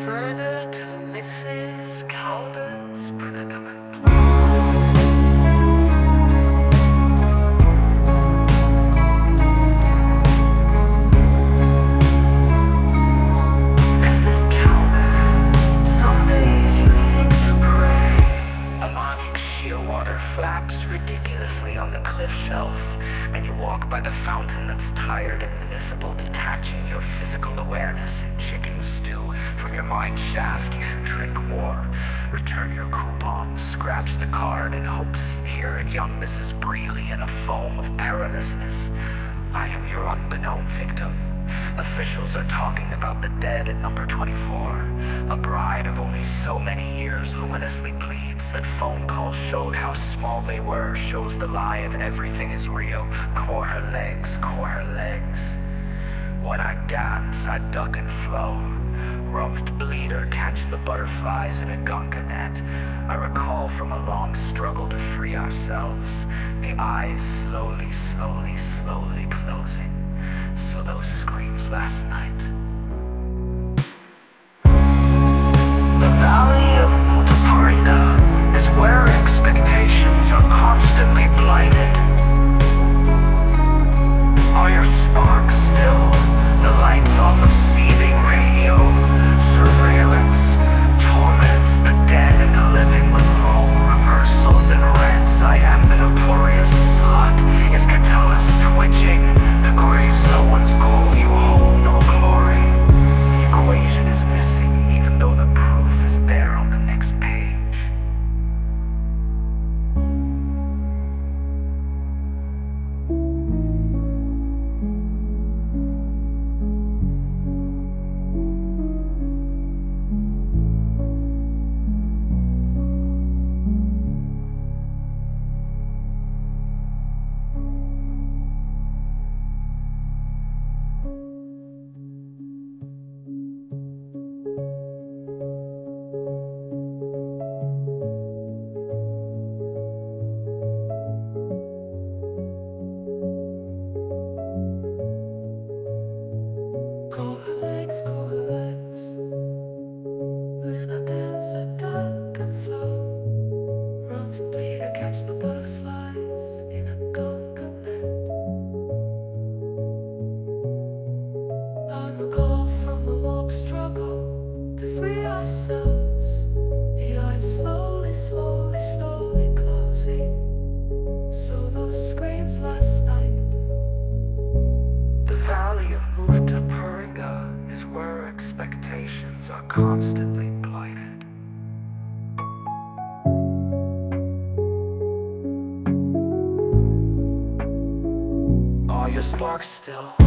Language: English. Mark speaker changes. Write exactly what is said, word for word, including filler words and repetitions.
Speaker 1: further to Missus Calder's predicament. Flaps ridiculously on the cliff shelf, and you walk by the fountain that's tired and municipal, detaching your physical awareness in chicken stew from your mind shaft. You should drink more, return your coupon, scratch the card in hopes here at young Missus Breeley in a foam of perilousness. I am your unbeknown victim. Officials are talking about the dead at number twenty-four. A bride of only so many years luminously pleads that phone calls showed how small they were, shows the lie that everything is real. Core her legs, core her legs. When I dance, I duck and flow. Rumped bleeder catch the butterflies in a gunga net. I recall from a long struggle to free ourselves, the eyes slowly, slowly, slowly closing. So those screams last night. The valley of Mutaparida is where expectations are constantly blighted. Are your sparks still? The lights off of seething radio. Surveillance torments the dead and the living with role reversals and rents. I am the notorious slut. Is Catullus twitching? The grave's no one's goal. You hold no glory. The equation is missing, even though the proof is there on the next page. Expectations are constantly blighted. Are your sparks still?